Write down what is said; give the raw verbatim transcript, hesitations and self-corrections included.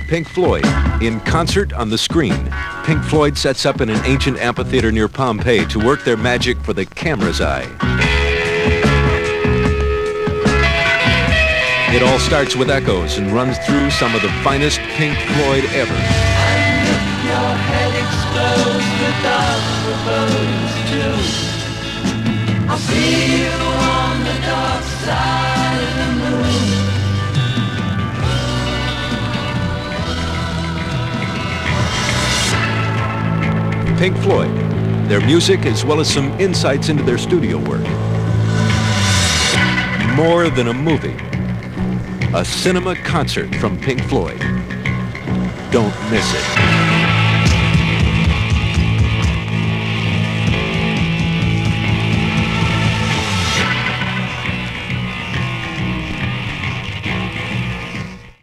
Pink Floyd, in concert on the screen. Pink Floyd sets up in an ancient amphitheater near Pompeii to work their magic for the camera's eye. It all starts with echoes and runs through some of the finest Pink Floyd ever. And if your head explodes without forebodings too, I'll see you on the dark side of the moon. Pink Floyd, their music as well as some insights into their studio work. More than a movie, a cinema concert from Pink Floyd. Don't miss it.